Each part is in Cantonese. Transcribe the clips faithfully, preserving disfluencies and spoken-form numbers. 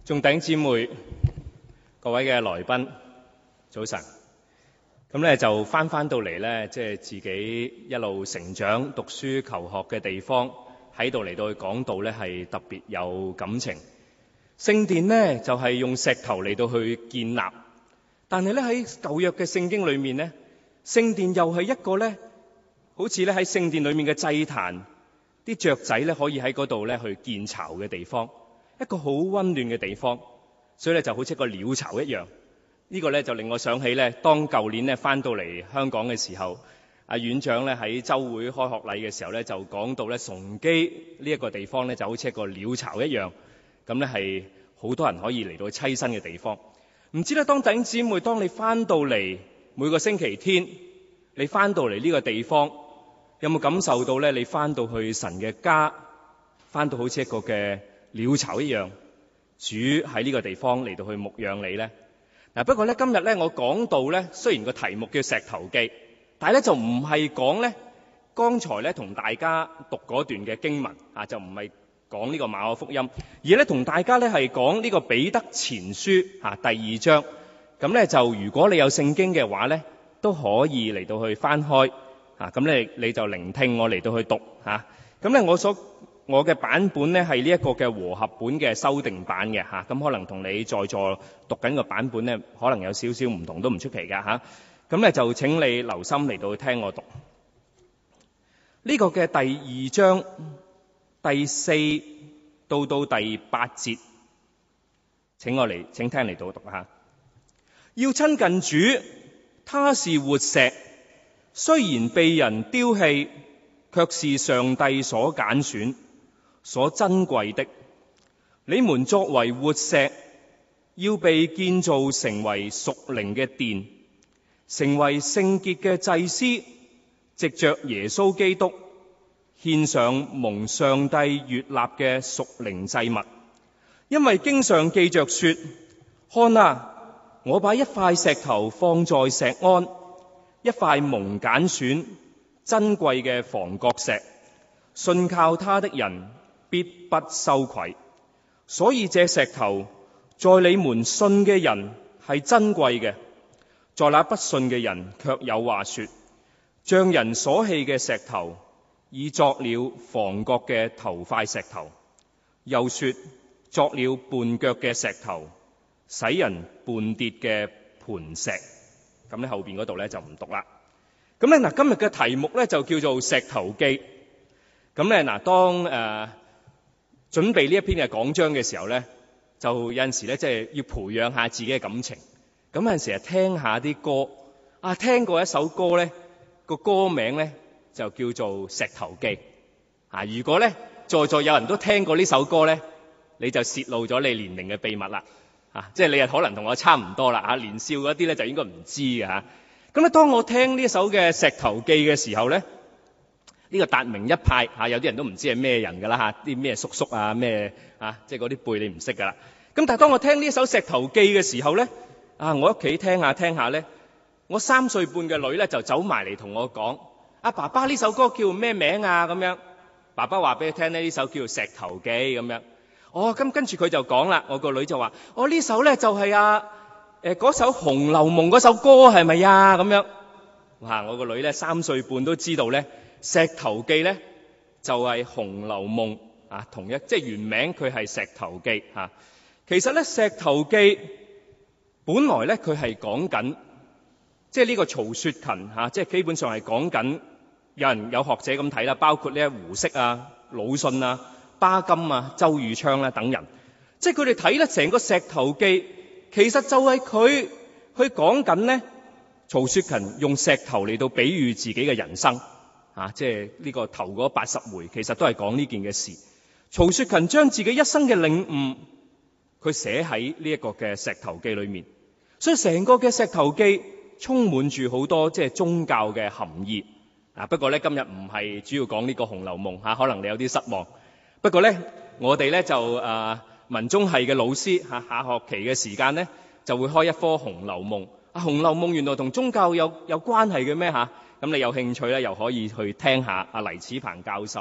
眾弟兄姊妹，各位嘅來賓，早晨。咁咧就翻翻到嚟咧，即係自己一路成長、讀書、求學嘅地方，喺度嚟到去講道咧，係特別有感情。聖殿呢，就係用石頭嚟到去建立，但係咧喺舊約嘅聖經裏面呢，聖殿又係一個咧，好似咧喺聖殿裏面嘅祭壇，啲雀仔咧可以喺嗰度咧去建巢嘅地方。一個好溫暖嘅地方，所以咧就好似一個鳥巢一樣。呢個咧就令我想起咧，當舊年咧翻到嚟香港嘅時候，阿院長咧喺週會開學禮嘅時候咧就講到咧崇基呢一個地方咧就好似一個鳥巢一樣，咁咧係好多人可以嚟到棲身嘅地方。唔知咧，當弟兄姊妹，當你翻到嚟每個星期天，你翻到嚟呢個地方，有冇感受到咧？你翻到去神嘅家，翻到好似一個嘅鳥巢一樣，主喺呢個地方嚟到去牧養你呢。嗱，不過呢，今日呢，我講到呢，雖然個題目叫石頭記，但係呢就唔係講呢剛才呢同大家讀嗰段嘅經文啊，就唔係講呢個馬可福音，而呢同大家呢係講呢個彼得前書啊第二章。咁呢就如果你有聖經嘅話呢，都可以嚟到去翻開啊，咁呢你就聆聽我嚟到去讀嚇。咁呢我所我嘅版本呢係呢一個嘅和合本嘅修訂版嘅嚇，咁可能同你在座讀緊個版本呢可能有少少唔同，都唔出奇㗎嚇。咁咧就請你留心嚟到聽我讀呢個嘅第二章第四到到第八節，請我嚟請聽嚟到讀嚇。要親近主，他是活石，雖然被人丟棄，卻是上帝所揀選、所珍貴的。你們作為活石，要被建造成為屬靈嘅殿，成為聖潔嘅祭司，藉着耶穌基督獻上蒙上帝悅納嘅屬靈祭物。因為經上記着說：看啊，我把一塊石頭放在錫安，一塊蒙揀選珍貴嘅房角石，信靠他的人必不羞愧。所以這石頭在你們信嘅人係珍貴嘅，在那不信嘅人卻有話說：匠人所棄嘅石頭，已作了房角嘅頭塊石頭。又說：作了絆腳嘅石頭，使人絆跌嘅磐石。咁咧後邊嗰度咧就唔讀啦。咁咧嗱，今日嘅題目咧就叫做石頭記。咁咧嗱，當誒、呃、準備呢一篇嘅講章嘅時候咧，就有陣時咧即係要培養下自己嘅感情。咁有陣時啊聽下啲歌，啊聽過一首歌咧，個歌名咧就叫做石頭記。啊，如果咧在座有人都聽過呢首歌咧，你就泄露咗你年齡嘅秘密啦。啊，即係你啊可能同我差唔多啦。啊，年少嗰啲咧就應該唔知嘅嚇。咁咧，當我聽呢首嘅石頭記嘅時候咧，呢個達明一派嚇，有啲人都唔知係咩人㗎啦嚇，啲咩叔叔啊咩啊，即係嗰啲輩你唔識㗎啦。咁但係當我聽呢首石頭記嘅時候咧，啊我屋企聽下聽下咧，我三歲半嘅女咧就走埋嚟同我講：阿爸爸，呢首歌叫咩名啊？咁樣，爸爸話俾佢聽咧，呢首叫石頭記咁樣。哦，咁跟住佢就講啦，我個女就話：哦，呢首咧就係啊誒嗰首《紅樓夢》嗰首歌係咪啊？咁樣，哇！我個女咧三歲半都知道咧，石頭記咧就係《紅樓夢》啊，同一即係原名佢係石頭記嚇。其實咧石頭記本來咧佢係講緊，即係呢個曹雪芹嚇，即係基本上係講緊，有人有學者咁睇啦，包括呢胡適啊、魯迅啊、巴金啊、周汝昌啦等人，即係佢哋睇咧成個石頭記，其實就係佢去講緊呢曹雪芹用石頭嚟到比喻自己嘅人生啊，即係呢個頭嗰八十回，其實都係講呢件嘅事。曹雪芹將自己一生嘅領悟，佢寫喺呢一個嘅石頭記裏面，所以成個嘅石頭記充滿住好多即係宗教嘅含義啊。不過咧今日唔係主要講呢個《紅樓夢》吓，可能你有啲失望。不過咧我哋咧就誒、呃、文中系嘅老師吓、啊，下學期嘅時間咧就會開一科《紅樓夢》啊，《紅樓夢》原來同宗教有有關係嘅咩吓？咁、啊、你有興趣咧，又可以去聽下阿黎始鵬教授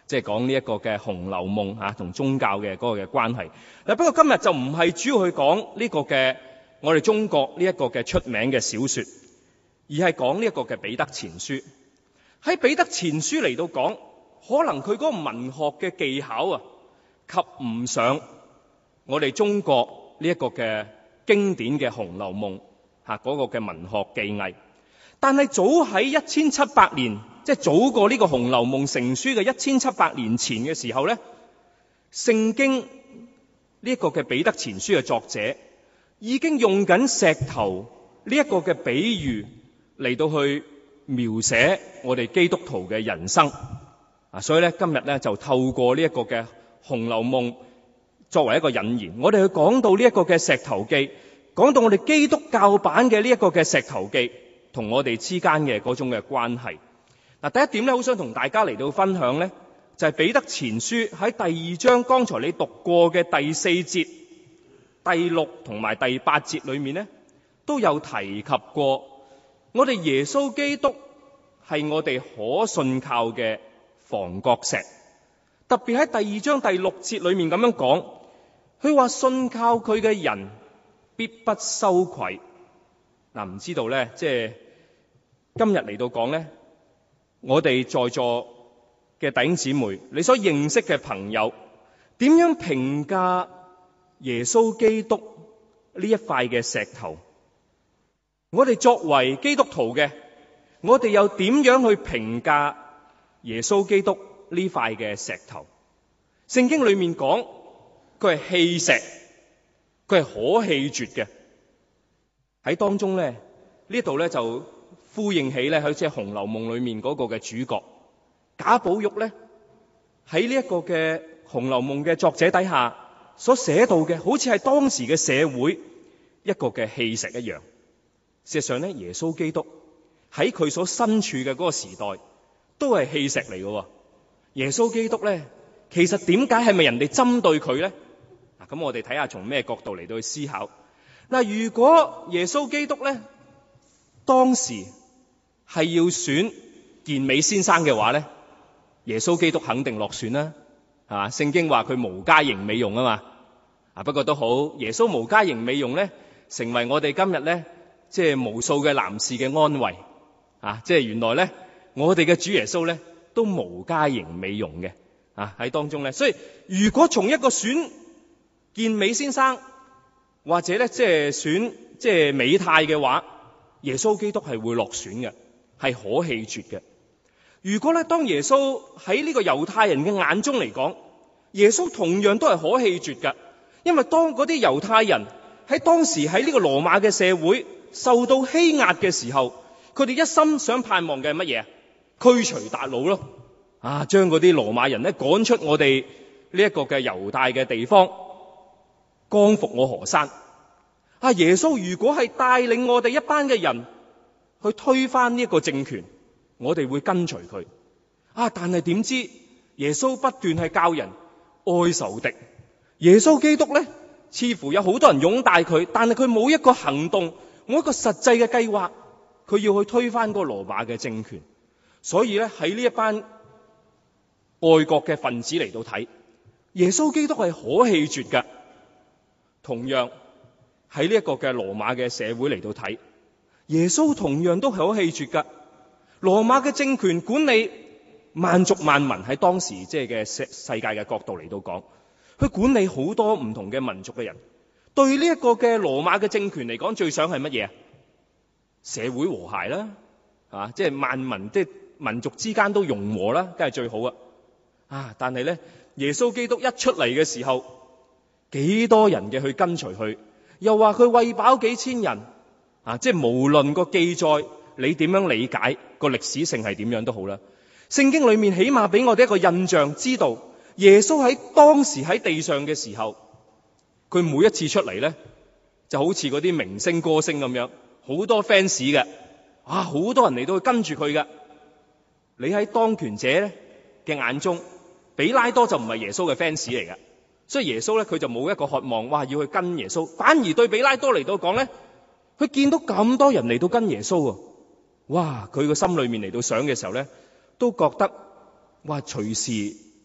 即係講呢一個嘅《紅樓夢》嚇同宗教嘅嗰個嘅關係。嗱，不過今日就唔係主要去講呢個嘅我哋中國呢一個嘅出名嘅小説，而係講呢一個嘅《彼得前書》。喺《彼得前書》嚟到講，可能佢嗰個文學嘅技巧啊，及唔上我哋中國呢一個嘅經典嘅《紅樓夢》嚇嗰個嘅文學技藝。但係早喺一千七百年，即係早過呢個《紅樓夢》成書嘅一千七百年前嘅時候咧，聖經呢一個嘅《彼得前書》嘅作者已經用緊石頭呢一個嘅比喻嚟到去描寫我哋基督徒嘅人生啊。所以咧今日咧就透過呢一個嘅《紅樓夢》作為一個引言，我哋去講到呢一個嘅石頭記，講到我哋基督教版嘅呢一個嘅石頭記同我哋之間嘅嗰種嘅關係。嗱，第一點咧，好想同大家嚟到分享咧，就係彼得前書喺第二章，剛才你讀過嘅第四節、第六同埋第八節裏面咧，都有提及過，我哋耶穌基督係我哋可信靠嘅房角石。特別喺第二章第六節裏面咁樣講，佢話信靠佢嘅人必不羞愧。嗱，唔知道咧，即係今日嚟到講咧，我哋在座嘅弟兄姊妹，你所認識嘅朋友，點樣評價耶穌基督呢一塊嘅石頭？我哋作為基督徒嘅，我哋又點樣去評價耶穌基督呢塊嘅石頭？聖經裏面講，佢係棄石，佢係可棄絕嘅。喺當中咧，呢度咧就呼應起咧，好似《紅樓夢》裏面嗰個嘅主角賈寶玉咧，喺呢一個嘅《紅樓夢》嘅作者底下所寫到嘅，好似係當時嘅社會一個嘅棄石一樣。事實上咧，耶穌基督喺佢所身處嘅嗰個時代都係棄石嚟嘅。耶穌基督咧，其實點解係咪人哋針對佢咧？嗱，咁我哋睇下從咩角度嚟到去思考。嗱，如果耶穌基督咧當時係要選健美先生嘅話咧，耶穌基督肯定落選啦，係嘛？聖經話佢無家型美容啊嘛。啊，不過都好，耶穌無家型美容咧，成為我哋今日咧，即係無數嘅男士嘅安慰啊！即係原來咧，我哋嘅主耶穌咧都無家型美容嘅啊喺當中咧。所以如果從一個選健美先生，或者咧，即係選即係美態嘅話，耶穌基督係會落選嘅，係可棄絕嘅。如果咧，當耶穌喺呢個猶太人嘅眼中嚟講，耶穌同樣都係可棄絕嘅，因為當嗰啲猶太人喺當時喺呢個羅馬嘅社會受到欺壓嘅時候，佢哋一心想盼望嘅係乜嘢啊？驅除韃虜咯，啊，將嗰啲羅馬人咧趕出我哋呢一個嘅猶大嘅地方。光復我河山啊！耶穌如果係帶領我哋一班嘅人去推翻呢一個政權，我哋會跟隨佢啊！但係點知耶穌不斷係教人愛仇敵。耶穌基督咧，似乎有好多人擁戴佢，但係佢冇一個行動，冇一個實際嘅計劃，佢要去推翻嗰個羅馬嘅政權。所以咧，喺呢一班愛國嘅分子嚟到睇，耶穌基督係可棄絕㗎。同樣喺呢一個嘅羅馬嘅社會嚟到睇，耶穌同樣都係可棄絕噶。羅馬嘅政權管理萬族萬民，喺當時即係嘅世世界嘅角度嚟到講，佢管理好多唔同嘅民族嘅人。對呢一個嘅羅馬嘅政權嚟講，最想係乜嘢啊？社會和諧啦，啊，即係萬民即係民族之間都融和啦，梗係最好啊！啊，但係咧，耶穌基督一出嚟嘅時候，幾多人嘅去跟隨佢，又話佢餵飽幾千人啊！即係無論個記載你點樣理解，個歷史性係點樣都好啦。聖經裏面起碼俾我哋一個印象，知道耶穌喺當時喺地上嘅時候，佢每一次出嚟咧，就好似嗰啲明星歌星咁樣，好多 fans 嘅啊，好多人嚟到去跟住佢嘅。你喺當權者咧嘅眼中，比拉多就唔係耶穌嘅 fans 嚟嘅。所以耶穌咧，佢就冇一個渴望，哇，要去跟耶穌。反而對比拉多嚟到講咧，佢見到咁多人嚟到跟耶穌啊，哇！佢個心裏面嚟到想嘅時候咧，都覺得哇，隨時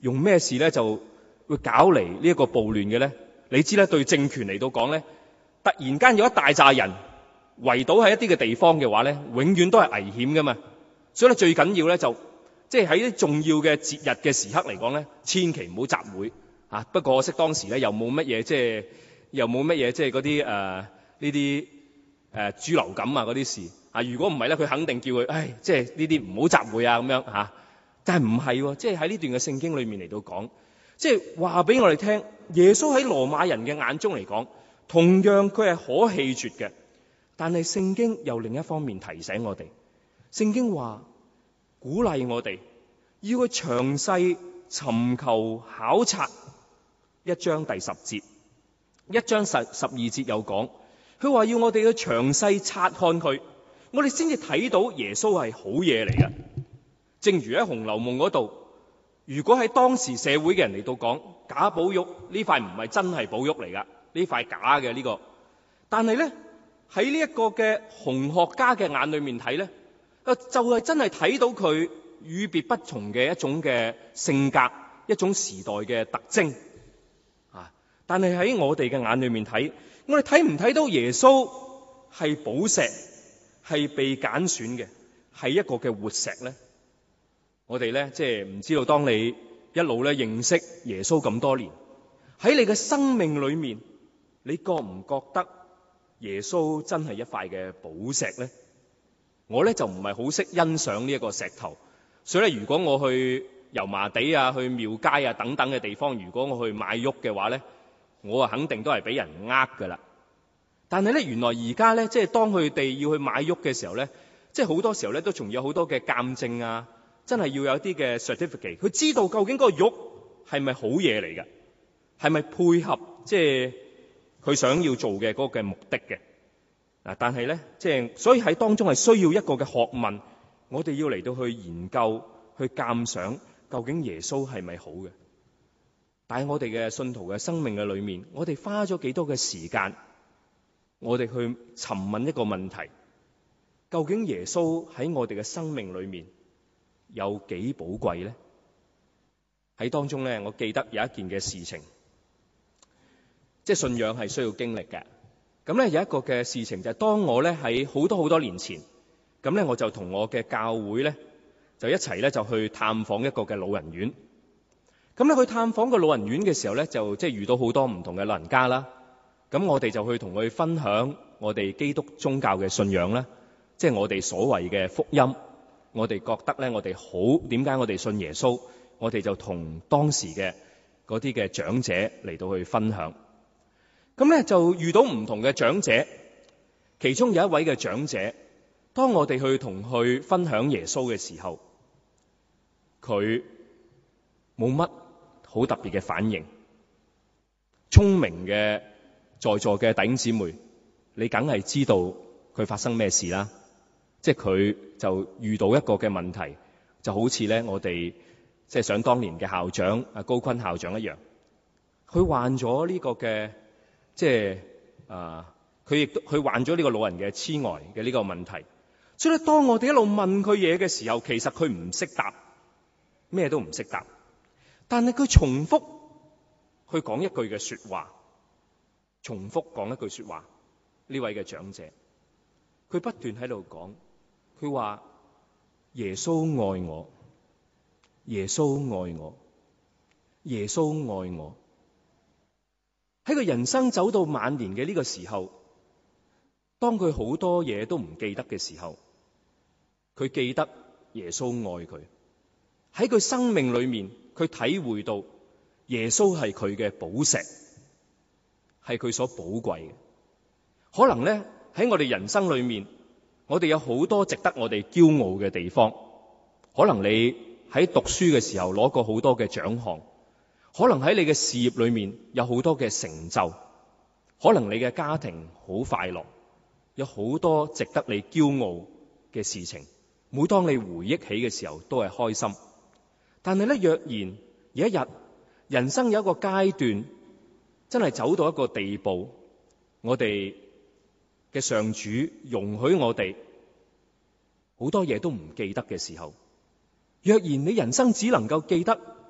用咩事咧就會搞嚟呢一個暴亂嘅咧？你知咧，對政權嚟到講咧，突然間有一大扎人圍堵喺一啲嘅地方嘅話咧，永遠都係危險噶嘛。所以咧，最緊要咧就即係喺啲重要嘅節日嘅時刻嚟講咧，千祈唔好集會啊。不過可惜當時咧又冇乜嘢，即係又冇乜嘢，即係嗰啲誒呢啲誒豬流感啊嗰啲事啊。如果唔係咧，佢肯定叫佢，唉，即係呢啲唔好集會啊咁樣嚇。但係唔係喎，即係喺呢段嘅聖經裏面嚟到講，即係話俾我哋聽，耶穌喺羅馬人嘅眼中嚟講，同樣佢係可棄絕嘅。但係聖經又另一方面提醒我哋，聖經話鼓勵我哋要去詳細尋求考察。一章第十節，一章十十二節有講，佢話要我哋去詳細察看佢，我哋先至睇到耶穌係好嘢嚟嘅。正如喺《紅樓夢》嗰度，如果喺當時社會嘅人嚟到講，賈寶玉呢塊唔係真係寶玉嚟噶，呢塊假嘅呢個。但係咧喺呢一個嘅紅學家嘅眼裏面睇咧，就係真係睇到佢與別不同嘅一種嘅性格，一種時代嘅特徵啊。但係喺我哋嘅眼裏面睇，我哋睇唔睇到耶穌係寶石，係被揀選嘅，係一個嘅活石咧？我哋咧即係唔知道，當你一路咧認識耶穌咁多年，喺你嘅生命裏面，你覺唔覺得耶穌真係一塊嘅寶石咧？我咧就唔係好識欣賞呢一個石頭，所以咧如果我去油麻地啊、去廟街啊等等嘅地方，如果我去買玉嘅話咧，我啊肯定都係俾人呃噶啦。但係咧原來而家咧即係當佢哋要去買玉嘅時候咧，即係好多時候咧都仲有好多嘅鑑證啊，真係要有啲嘅 certificate， 佢知道究竟個玉係咪好嘢嚟嘅，係咪配合即係佢想要做嘅嗰個嘅目的嘅。嗱，但係咧即係所以喺當中係需要一個嘅學問，我哋要嚟到去研究、去鑑賞究竟耶穌係咪好嘅。但係我哋嘅信徒嘅生命嘅裏面，我哋花咗幾多嘅時間，我哋去詢問一個問題：究竟耶穌喺我哋嘅生命裏面有幾寶貴呢？喺當中咧，我記得有一件嘅事情，即係信仰係需要經歷嘅。咁咧有一個嘅事情就係當我咧喺好多好多年前，咁咧我就同我嘅教會咧就一齊咧就去探訪一個嘅老人院。咁咧去探訪個老人院嘅時候咧，就即係遇到好多唔同嘅老人家啦。咁我哋就去同佢分享我哋基督宗教嘅信仰啦，即係我哋所謂嘅福音。我哋覺得咧，我哋好點解我哋信耶穌？我哋就同當時嘅嗰啲嘅長者嚟到去分享。咁咧就遇到唔同嘅長者，其中有一位嘅長者，當我哋去同佢分享耶穌嘅時候，佢冇乜好特別嘅反應。聰明嘅在座嘅弟兄姊妹，你梗係知道佢發生咩事啦。即係佢就遇到一個嘅問題，就好似咧我哋即係想當年嘅校長啊高坤校長一樣，佢患咗呢個嘅即係啊，佢亦都佢患咗呢個老人嘅痴呆嘅呢個問題。所以咧，當我哋一路問佢嘢嘅時候，其實佢唔識答，咩都唔識答。但係佢重複去講一句嘅說話，重複講一句說話。呢位嘅長者，佢不斷喺度講。佢話耶穌愛我，耶穌愛我，耶穌愛我。喺佢人生走到晚年嘅呢個時候，當佢好多嘢都唔記得嘅時候，佢記得耶穌愛佢。喺佢生命裏面，佢體會到耶穌係佢嘅寶石，係佢所寶貴嘅。可能咧喺我哋人生裏面，我哋有好多值得我哋驕傲嘅地方。可能你喺讀書嘅時候攞過好多嘅獎項，可能喺你嘅事業裏面有好多嘅成就，可能你嘅家庭好快樂，有好多值得你驕傲嘅事情。每當你回憶起嘅時候都係開心。但係咧，若然有一日人生有一個階段真係走到一個地步，我哋嘅上主容許我哋好多嘢都唔記得嘅時候，若然你人生只能夠記得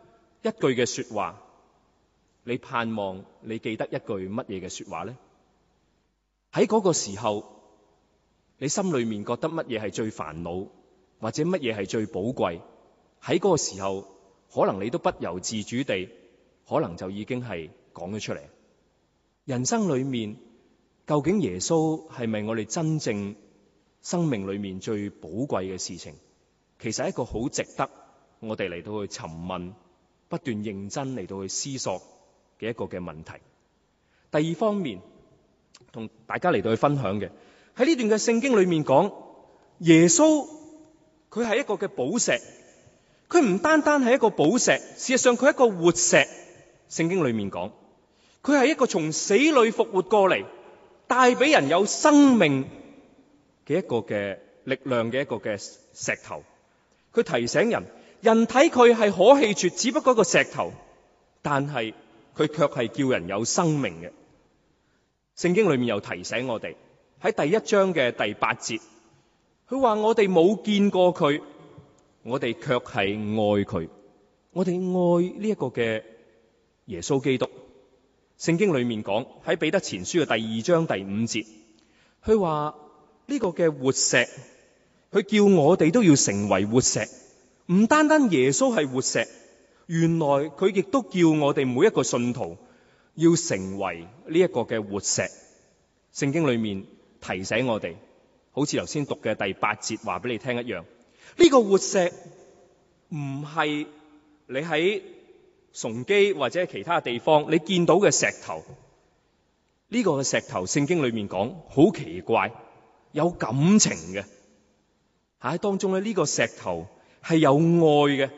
一句嘅說話，你盼望你記得一句乜嘢嘅說話呢？喺嗰個時候，你心裏面覺得乜嘢係最煩惱，或者乜嘢係最寶貴？喺嗰個時候，可能你都不由自主地，可能就已經係講咗出嚟。人生裏面，究竟耶穌係咪我哋真正生命裏面最寶貴嘅事情？其實係一個好值得我哋嚟到去尋問，不斷認真嚟到去思索嘅一個嘅問題。第二方面，同大家嚟到去分享嘅，喺呢段嘅聖經裏面講，耶穌佢係一個嘅寶石，佢唔單單係一個寶石，事實上佢係一個活石。聖經裏面講，佢係一個從死裏復活過嚟，帶俾人有生命嘅一個嘅力量嘅一個嘅石頭。佢提醒人，人睇佢係可棄絕，只不過一個石頭，但係佢卻係叫人有生命嘅。聖經裏面又提醒我哋，喺第一章嘅第八節，佢話我哋冇見過佢，我哋卻係愛佢，我哋愛呢一個嘅耶穌基督。聖經裏面講，喺彼得前書嘅第二章第五節，佢話呢個嘅活石，佢叫我哋都要成為活石。唔單單耶穌係活石，原來佢亦都叫我哋每一個信徒要成為呢一個嘅活石。聖經裏面提醒我哋，好似頭先讀嘅第八節話俾你聽一樣，呢個活石唔係你喺崇基或者其他地方你見到嘅石頭。呢個石頭聖經裏面講好奇怪，有感情嘅。喺當中咧，呢個石頭係有愛嘅，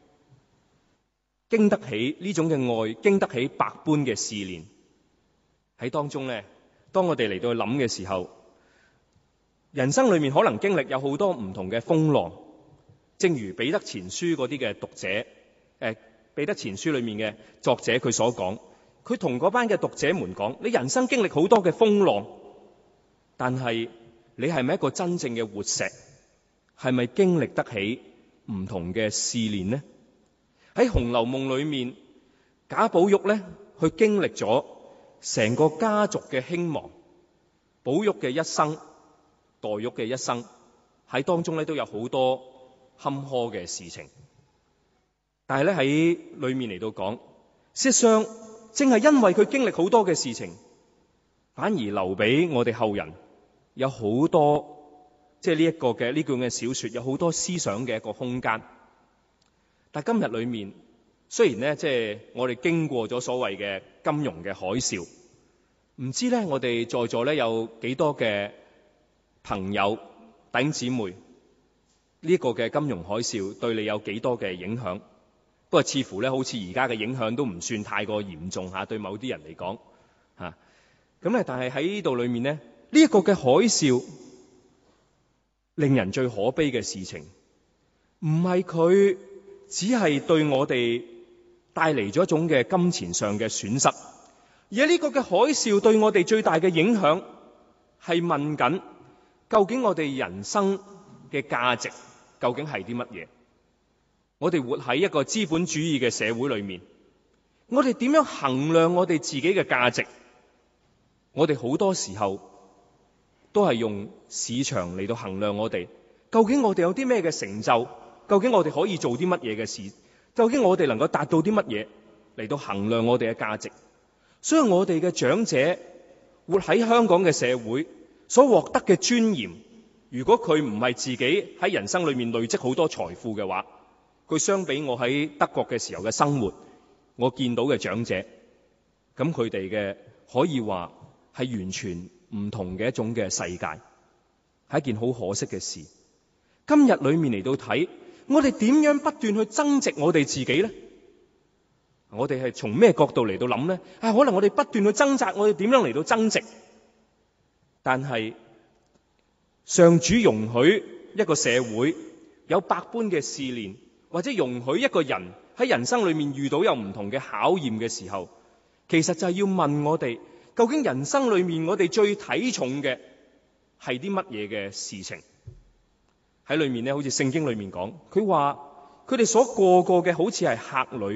經得起呢種嘅愛，經得起百般嘅試煉。喺當中咧，當我哋嚟到去諗嘅時候，人生裏面可能經歷有好多唔同嘅風浪，正如彼得前書嗰啲嘅讀者，誒、呃，彼得前書裏面嘅作者佢所講，佢同嗰班嘅讀者們講，你人生經歷好多嘅風浪，但係你係咪一個真正嘅活石？係咪經歷得起唔同嘅試煉呢？喺《紅樓夢》裏面，賈寶玉咧，去經歷咗成個家族嘅興亡，寶玉嘅一生，黛玉嘅一生，喺當中咧都有好多坎坷嘅事情。但係咧喺裏面嚟到講，事實上正係因為佢經歷好多嘅事情，反而留俾我哋後人有好多。即係呢一個嘅呢卷嘅小說有好多思想嘅一個空間。但今日裏面，雖然咧即係我哋經過咗所謂嘅金融嘅海嘯，唔知咧我哋在座咧有幾多嘅朋友弟兄姊妹，呢個嘅金融海嘯對你有幾多嘅影響？不過似乎咧好似而家嘅影響都唔算太過嚴重吓，對某啲人嚟講吓。咁咧但係喺呢度裏面咧，呢一個嘅海嘯令人最可悲嘅事情，唔係佢只係對我哋帶嚟咗一種嘅金錢上嘅損失，而係呢個嘅海嘯對我哋最大嘅影響係問緊，究竟我哋人生嘅價值究竟係啲乜嘢？我哋活喺一個資本主義嘅社會裏面，我哋點樣衡量我哋自己嘅價值？我哋好多時候都係用市場嚟到衡量我哋，究竟我哋有啲咩嘅成就？究竟我哋可以做啲乜嘢嘅事？究竟我哋能夠達到啲乜嘢嚟到衡量我哋嘅價值？所以我哋嘅長者活喺香港嘅社會所獲得嘅尊嚴，如果佢唔係自己喺人生裏面累積好多財富嘅話，佢相比我喺德國嘅時候嘅生活，我見到嘅長者，咁佢哋嘅可以話係完全唔同嘅一種嘅世界，係一件好可惜嘅事。今日裏面嚟到睇，我哋點樣不斷去增值我哋自己呢？我哋係從咩角度嚟到諗呢？啊，可能我哋不斷去掙扎，我哋點樣嚟到增值？但係上主容許一個社會有百般嘅試煉，或者容許一個人喺人生裏面遇到有唔同嘅考驗嘅時候，其實就係要問我哋，究竟人生裏面我哋最睇重嘅係啲乜嘢嘅事情？喺裏面咧，好似聖經裏面講，佢話佢哋所過過嘅好似係客旅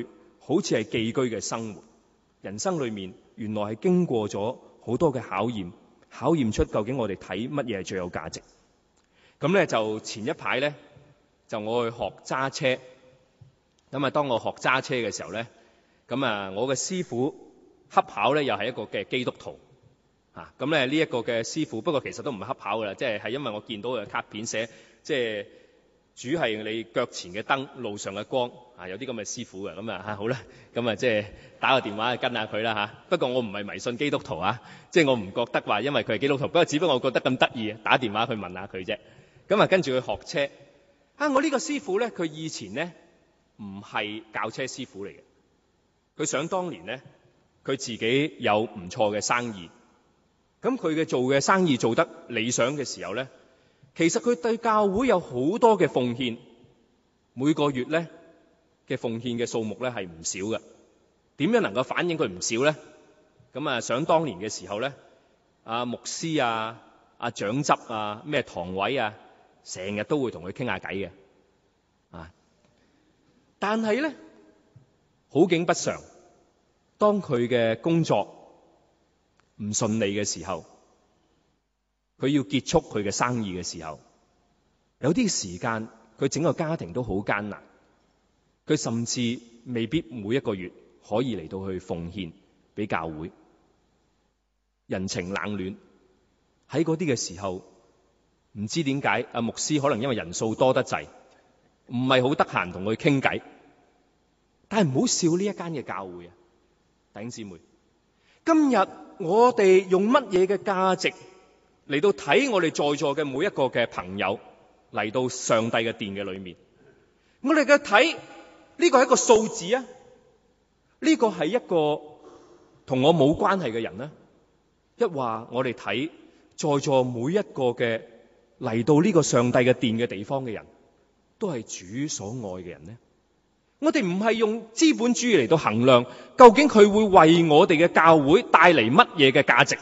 好似係寄居嘅生活。人生裏面原來係經過咗好多嘅考驗，考驗出究竟我哋睇乜嘢係最有價值。咁咧就前一排咧，就我去學揸車。咁啊，當我學揸車嘅時候咧，咁啊，我嘅師傅恰巧咧又係一個嘅基督徒。啊，咁咧呢一個嘅師傅，不過其實都唔係恰巧噶啦，即係係因為我見到嘅卡片寫，即係主係你腳前嘅燈，路上嘅光。啊，有啲咁嘅師傅嘅，咁啊嚇好啦，咁啊即係打個電話跟下佢啦嚇。不過我唔係迷信基督徒啊，即係我唔覺得話因為佢係基督徒，不過只不過我覺得咁得意，打電話去問下佢啫。咁啊跟住去學車。啊，我呢個師傅咧，佢以前咧唔係教車師傅嚟嘅，佢想當年咧，佢自己有唔錯嘅生意。咁佢嘅做嘅生意做得理想嘅時候咧，其實佢對教會有好多嘅奉獻，每個月咧嘅奉獻嘅數目咧係唔少嘅。點樣能夠反映佢唔少咧？咁啊，想當年嘅時候咧，阿牧師啊、阿長執啊、咩堂委啊，成日都會同佢傾下偈嘅。啊，但係咧好景不常，當佢嘅工作唔順利嘅時候，佢要結束佢嘅生意嘅時候，有啲時間佢整個家庭都好艱難，佢甚至未必每一個月可以嚟到去奉獻俾教會。人情冷暖，喺嗰啲嘅時候，唔知點解阿牧師可能因為人數多得滯，唔係好得閒同佢傾偈。但係唔好笑呢一間嘅教會啊，弟兄姊妹，今日我哋用乜嘢嘅價值嚟到睇我哋在座嘅每一個嘅朋友嚟到上帝嘅殿嘅裏面？我哋嘅睇呢個係一個數字啊，呢個係一個同我冇關係嘅人呢？一話我哋睇在座每一個嘅嚟到呢個上帝嘅殿嘅地方嘅人，都係主所愛嘅人呢？我哋唔係用資本主義嚟到衡量，究竟佢會為我哋嘅教會帶嚟乜嘢嘅價值？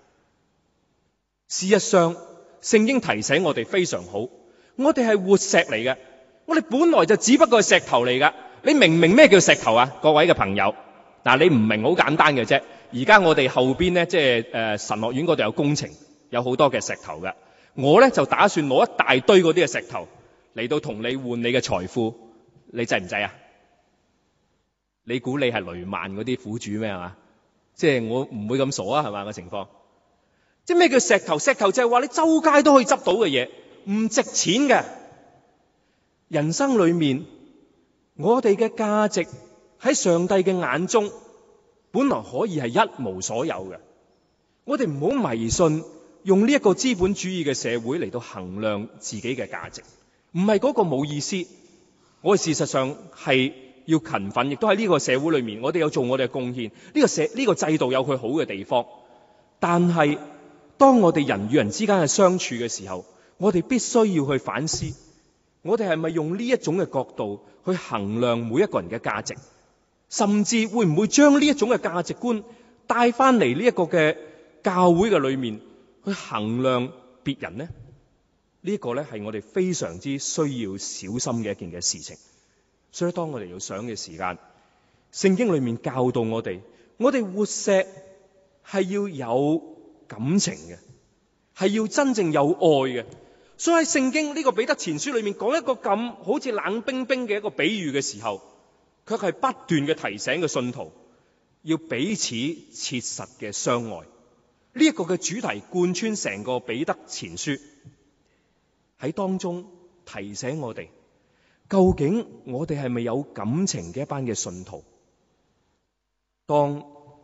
事實上，聖經提醒我哋非常好，我哋係活石嚟嘅，我哋本來就只不過係石頭嚟噶。你明唔明咩叫石頭啊？各位嘅朋友，嗱，你唔明好簡單嘅啫。而家我哋後邊咧，即係誒神學院嗰度有工程，有好多嘅石頭噶。我咧就打算攞一大堆嗰啲嘅石頭嚟到同你換你嘅財富，你制唔制啊？你估你係雷曼嗰啲苦主咩？係嘛？即係我唔會咁傻啊，係嘛個情況？即係咩叫石頭？石頭就係話你周街都可以執到嘅嘢，唔值錢嘅。人生裏面，我哋嘅價值喺上帝嘅眼中，本來可以係一無所有嘅。我哋唔好迷信，用呢一個資本主義嘅社會嚟到衡量自己嘅價值，唔係嗰個冇意思。我哋事實上係要勤奮，亦都喺呢個社會裏面，我哋有做我哋嘅貢獻。呢個社呢個制度有佢好嘅地方，但係當我哋人與人之間嘅相處嘅時候，我哋必須要去反思，我哋係咪用呢一種嘅角度去衡量每一個人嘅價值，甚至會唔會將呢一種嘅價值觀帶翻嚟呢一個嘅教會嘅裏面去衡量別人呢？呢一個咧係我哋非常之需要小心嘅一件嘅事情。所以當我哋要想嘅時間，聖經裏面教導我哋，我哋活石係要有感情嘅，係要真正有愛嘅。所以喺聖經呢個彼得前書裏面講一個咁好似冷冰冰嘅一個比喻嘅時候，卻係不斷嘅提醒嘅信徒要彼此切實嘅相愛。呢一個嘅主題貫穿成個彼得前書，喺當中提醒我哋，究竟我哋係咪有感情嘅一班嘅信徒？當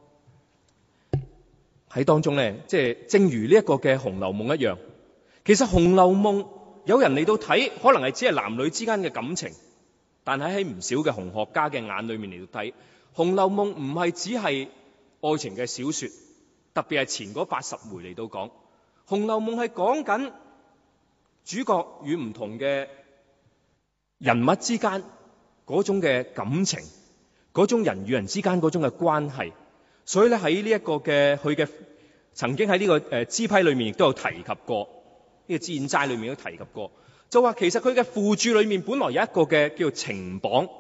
喺當中咧，即係正如呢一個嘅《紅樓夢》一樣，其實《紅樓夢》有人嚟到睇，可能係只係男女之間嘅感情，但係喺唔少嘅紅學家嘅眼裏面嚟到睇，《紅樓夢》唔係只係愛情嘅小說，特別係前嗰八十回嚟到講，《紅樓夢》係講緊主角與唔同嘅人物之間嗰種嘅感情，嗰種人與人之間嗰種嘅關係。所以咧喺呢一個嘅佢嘅曾經喺呢個誒支批裏面亦都有提及過，呢個資債裏面都提及過，就話其實佢嘅附注裏面本來有一個嘅叫做情綁，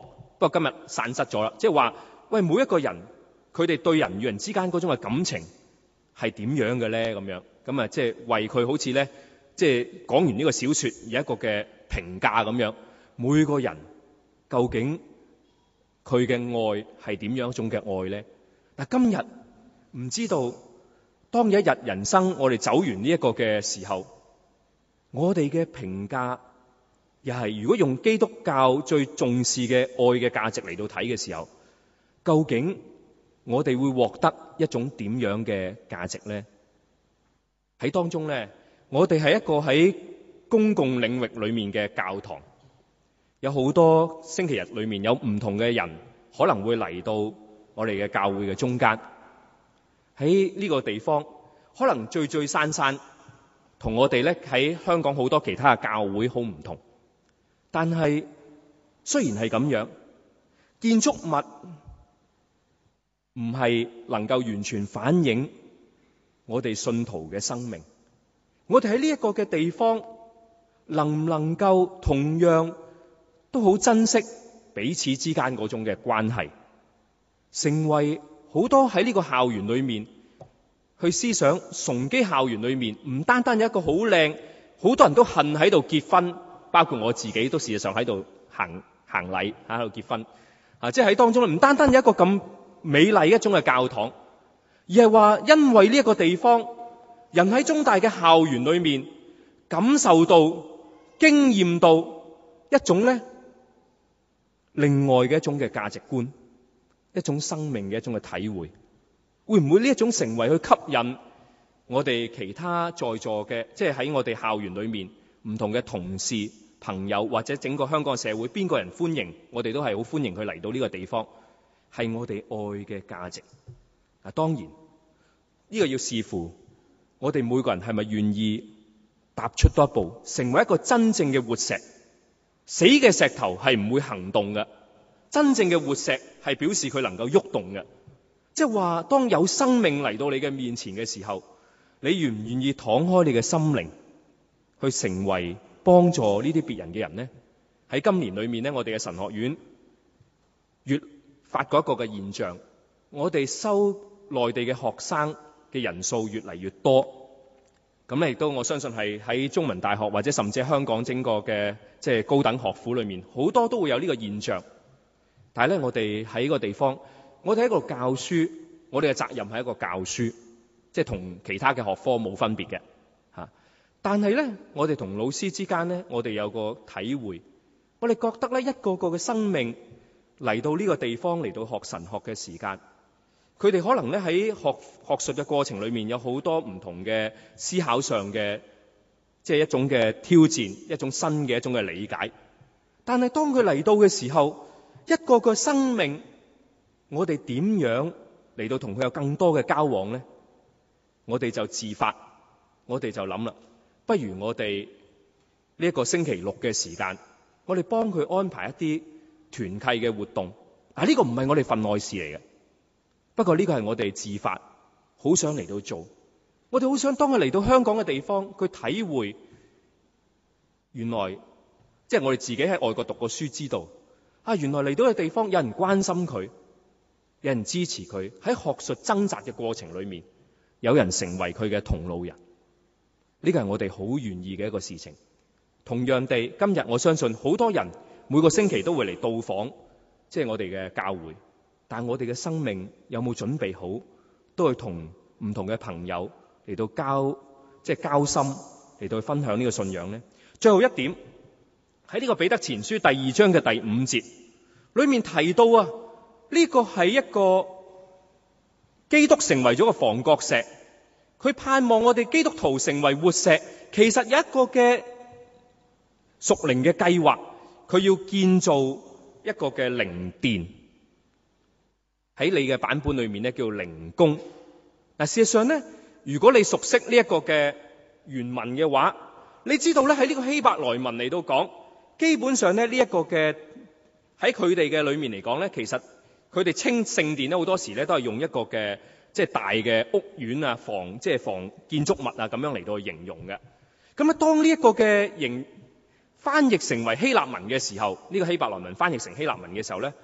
不過今日散失咗啦。即係話，喂，每一個人佢哋對人與人之間嗰種嘅感情係點樣嘅咧？咁樣咁啊，即係為佢好似咧，即係講完呢個小說有一個嘅評價咁樣。每個人究竟佢嘅愛係點樣一種嘅愛咧？嗱，今日唔知道，當有一日人生我哋走完呢一個嘅時候，我哋嘅評價又係如果用基督教最重視嘅愛嘅價值嚟到睇嘅時候，究竟我哋會獲得一種點樣嘅價值呢？喺當中呢，我哋係一個喺公共領域裏面嘅教堂，有好多星期日裏面有唔同嘅人可能會嚟到我哋嘅教會嘅中間。喺呢個地方可能聚聚散散，同我哋咧喺香港好多其他嘅教會好唔同。但係雖然係咁樣，建築物唔係能夠完全反映我哋信徒嘅生命。我哋喺呢一個嘅地方，能唔能夠同樣都好珍惜彼此之間嗰種嘅關係，成為好多喺呢個校園裏面去思想崇基校園裏面，唔單單有一個好靚，好多人都恨喺度結婚，包括我自己都事實上喺度行行禮喺度結婚啊！即係喺當中唔單單有一個咁美麗一種嘅教堂，而係話因為呢一個地方，人喺中大嘅校園裏面感受到、經驗到一種咧另外嘅一種嘅價值觀，一種生命嘅一種嘅體會。會唔會呢一種成為去吸引我哋其他在座嘅，即係喺我哋校園裏面唔同嘅同事、朋友或者整個香港社會，邊個人歡迎我哋都係好歡迎佢嚟到呢個地方，係我哋愛嘅價值。嗱，當然呢個要視乎我哋每個人係咪願意踏出多一步，成為一個真正嘅活石。死嘅石頭係唔會行動嘅，真正嘅活石係表示佢能夠喐動嘅。即係話，當有生命嚟到你嘅面前嘅時候，你願唔願意敞開你嘅心靈，去成為幫助呢啲別人嘅人呢？喺今年裏面呢，我哋嘅神學院越發覺一個嘅現象，我哋收內地嘅學生嘅人數越嚟越多。咁咧亦都我相信係喺中文大學或者甚至香港整個嘅即係高等學府裏面，好多都會有呢個現象。但係咧，我哋喺呢個地方，我哋喺一個教書，我哋嘅責任係一個教書，即係同其他嘅學科冇分別嘅嚇。但係咧，我哋同老師之間咧，我哋有個體會，我哋覺得咧，一個個嘅生命嚟到呢個地方嚟到學神學嘅時間，佢哋可能咧喺學學術嘅過程裏面有好多唔同嘅思考上嘅，即係一種嘅挑戰，一種新嘅一種嘅理解。但係當佢嚟到嘅時候，一個個生命，我哋點樣嚟到同佢有更多嘅交往呢？我哋就自發，我哋就諗啦，不如我哋呢一個星期六嘅時間，我哋幫佢安排一啲團契嘅活動。啊，呢個唔係我哋份內事嚟嘅，不過呢個係我哋自發，好想嚟到做。我哋好想當佢嚟到香港嘅地方，佢體會原來即係我哋自己喺外國讀過書，知道啊，原來嚟到嘅地方有人關心佢，有人支持佢，喺學術掙扎嘅過程裏面，有人成為佢嘅同路人。呢個係我哋好願意嘅一個事情。同樣地，今日我相信好多人每個星期都會嚟到訪，即係我哋嘅教會。但我哋嘅生命有冇準備好，都會同唔同嘅朋友嚟到交，即係交心嚟到分享呢個信仰呢？最後一點，喺呢個彼得前書第二章嘅第五節裏面提到啊，呢個係一個基督成為咗個房角石，佢盼望我哋基督徒成為活石。其實有一個嘅屬靈嘅計劃，佢要建造一個嘅靈殿，喺你嘅版本裏面咧叫靈宮。嗱，事實上咧，如果你熟悉呢一個嘅原文嘅話，你知道咧喺呢個希伯來文嚟到講，基本上咧呢一個嘅喺佢哋嘅裏面嚟講咧，其實佢哋稱聖殿咧好多時咧都係用一個嘅即係大嘅屋苑啊、房即係房建築物啊咁樣嚟到形容嘅。咁啊，當呢一個嘅形翻譯成為希臘文嘅時候，呢個希伯來文翻譯成希臘文嘅時候咧，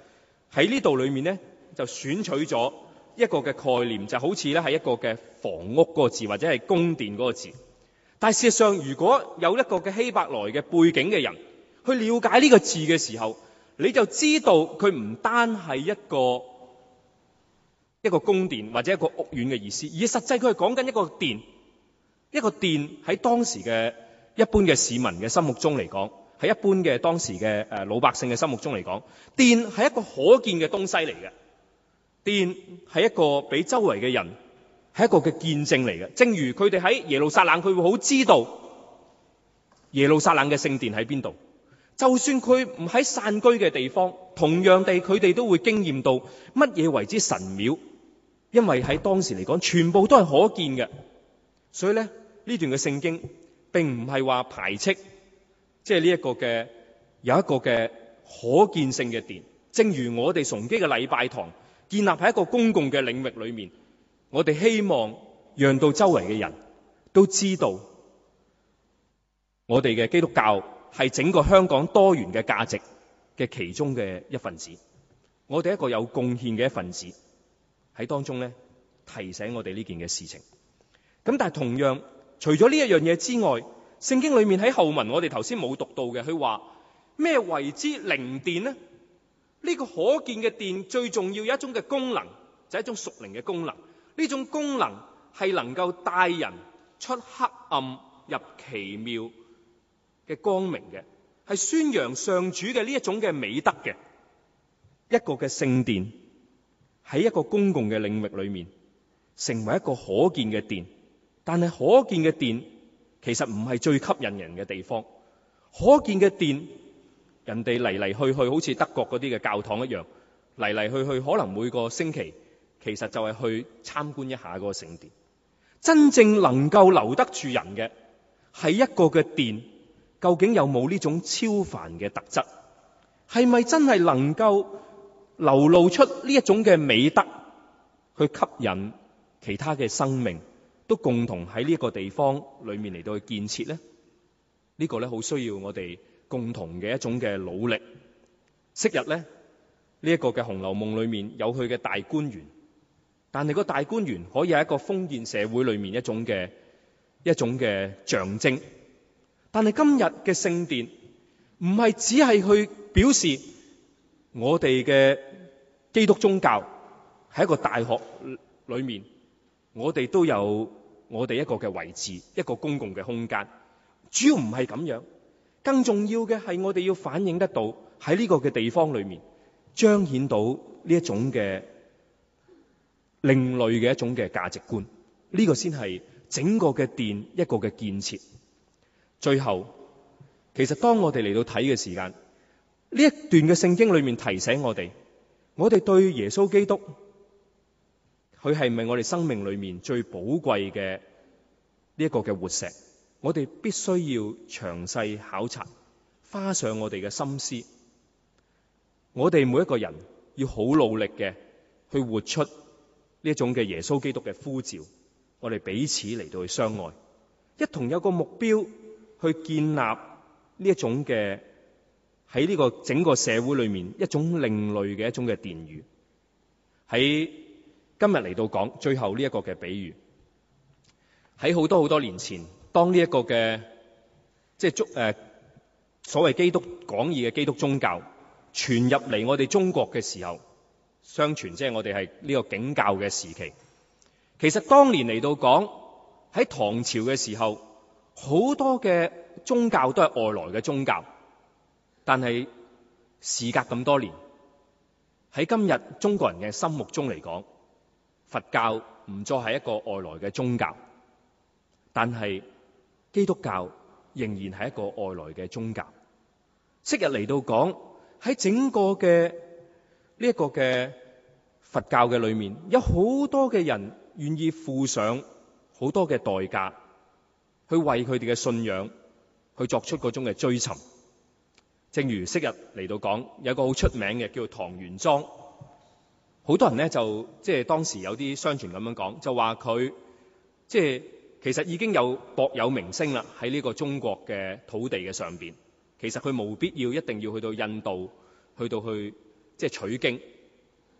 喺呢度裏面咧就選取咗一個嘅概念，就好似咧係一個嘅房屋嗰個字，或者係宮殿嗰個字。但係事實上，如果有一個嘅希伯來嘅背景嘅人去了解呢個字嘅時候，你就知道佢唔單係一個一個宮殿或者一個屋苑嘅意思，而實際佢係講緊一個殿。一個殿喺當時嘅一般嘅市民嘅心目中嚟講，喺一般嘅當時嘅誒老百姓嘅心目中嚟講，殿係一個可見嘅東西嚟嘅。殿係一個俾周圍嘅人係一個嘅見證嚟嘅。正如佢哋喺耶路撒冷，佢會好知道耶路撒冷嘅聖殿喺邊度。就算佢唔喺散居嘅地方，同樣地佢哋都會經驗到乜嘢為之神廟，因為喺當時嚟講，全部都係可見嘅。所以咧，呢段嘅聖經並唔係話排斥，即係呢一個嘅有一個嘅可見性嘅殿。正如我哋崇基嘅禮拜堂建立喺一個公共嘅領域裏面，我哋希望讓到周圍嘅人都知道，我哋嘅基督教係整個香港多元嘅價值嘅其中嘅一份子。我哋一個有貢獻嘅一份子喺當中咧，提醒我哋呢件嘅事情。咁但係同樣，除咗呢一樣嘢之外，聖經裏面喺後文我哋頭先冇讀到嘅，佢話咩為之靈殿呢？呢個可見嘅殿最重要有一種嘅功能，就係一種屬靈嘅功能。呢種功能係能夠帶人出黑暗入奇妙嘅光明嘅，係宣揚上主嘅呢一種嘅美德嘅。一個嘅聖殿喺一個公共嘅領域裏面成為一個可見嘅殿。但係可見嘅殿其實唔係最吸引人嘅地方。可見嘅殿，人哋嚟嚟去去好似德國嗰啲嘅教堂一樣，嚟嚟去去可能每個星期其實就係去參觀一下嗰個聖殿。真正能夠留得住人嘅係一個嘅殿，究竟有冇呢種超凡嘅特質？係咪真係能夠流露出呢一種嘅美德，去吸引其他嘅生命都共同喺呢個地方裏面嚟到去建設呢？呢個咧好需要我哋共同嘅一種嘅努力。昔日咧呢一個嘅《紅樓夢》裏面有佢嘅大觀園，但係個大觀園可以係一個封建社會裏面一種嘅一種嘅象徵。但係今日嘅聖殿唔係只係去表示我哋嘅基督宗教喺一個大學裏面，我哋都有我哋一個嘅位置，一個公共嘅空間。主要唔係咁樣，更重要嘅係我哋要反映得到喺呢個嘅地方裏面彰顯到呢一種嘅另類嘅一種嘅價值觀。呢個先係整個嘅殿一個嘅建設。最後，其實當我哋嚟到睇嘅時間，呢一段嘅聖經裏面提醒我哋，我哋對耶穌基督，佢係咪我哋生命裏面最寶貴嘅呢一個嘅活石？我哋必須要詳細考察，花上我哋嘅心思。我哋每一個人要好努力嘅去活出呢一種嘅耶穌基督嘅呼召。我哋彼此嚟到去相愛，一同有個目標去建立呢一種嘅喺呢個整個社會裏面一種另類嘅一種嘅殿宇。喺今日嚟到講最後呢一個嘅比喻，喺好多好多年前，當呢一個嘅即係誒所謂基督廣義嘅基督宗教傳入嚟我哋中國嘅時候，相傳即係我哋係呢個景教嘅時期。其實當年嚟到講喺唐朝嘅時候，好多嘅宗教都係外來嘅宗教，但係時隔咁多年，喺今日中國人嘅心目中嚟講，佛教唔再係一個外來嘅宗教，但係基督教仍然係一個外來嘅宗教。昔日嚟到講喺整個嘅呢一個嘅佛教嘅裏面，有好多嘅人願意付上好多嘅代價，去為佢哋嘅信仰去作出嗰種嘅追尋。正如昔日嚟到講，有一個好出名嘅叫唐玄奘，好多人咧就即係當時有啲相傳咁樣講，就話佢即係其實已經有薄有名聲啦，喺呢個中國嘅土地嘅上邊。其實佢冇必要一定要去到印度，去到去即係取經，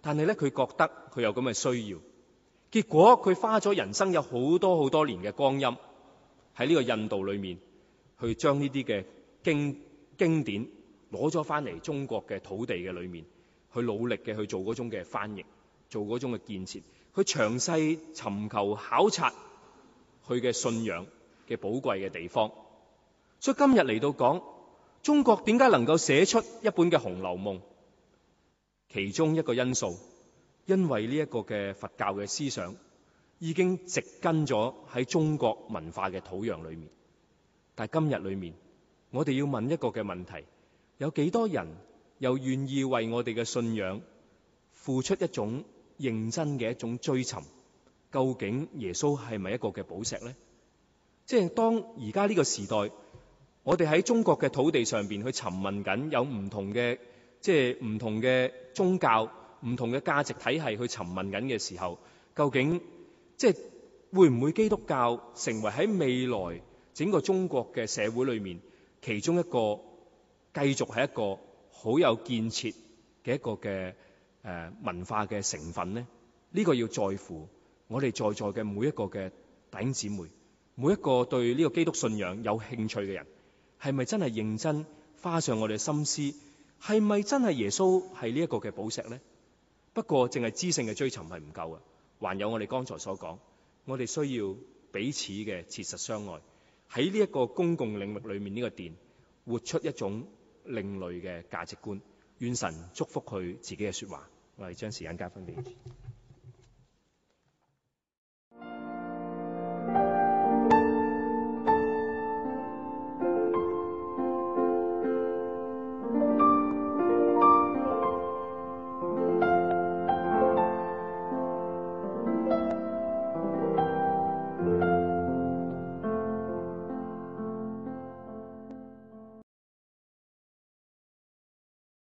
但係咧佢覺得佢有咁嘅需要，結果佢花咗人生有好多好多年嘅光陰喺呢個印度裏面，去將呢啲嘅經經典攞咗翻嚟中國嘅土地嘅裏面，去努力嘅去做嗰種嘅翻譯，做嗰種嘅建設，去詳細尋求考察佢嘅信仰嘅寶貴嘅地方。所以今日嚟到講中國點解能夠寫出一本嘅《紅樓夢》，其中一個因素，因為呢一個嘅佛教嘅思想已經植根咗喺中國文化嘅土壤裏面。但係今日裏面，我哋要問一個嘅問題，有幾多人又願意為我哋嘅信仰付出一種認真嘅一種追尋？究竟耶穌係咪一個嘅寶石呢？即係當而家呢個時代，我哋喺中國嘅土地上邊去尋問緊，有唔同嘅即係唔同嘅宗教、唔同嘅價值體系去尋問緊嘅時候，究竟即係會唔會基督教成為喺未來整個中國嘅社會裏面其中一個繼續係一個好有建設嘅一個嘅誒文化嘅成分呢？呢個要在乎我哋在座嘅每一個嘅弟兄姊妹，每一個對呢個基督信仰有興趣嘅人，係咪真係認真花上我哋心思？係咪真係耶穌係呢一個嘅寶石呢？不過淨係知性嘅追尋係唔夠啊，還有我哋剛才所講，我哋需要彼此嘅切實相愛，喺呢一個公共領域裏面呢個殿活出一種另類嘅價值觀。願神祝福佢自己嘅說話。我哋將時間交翻俾你。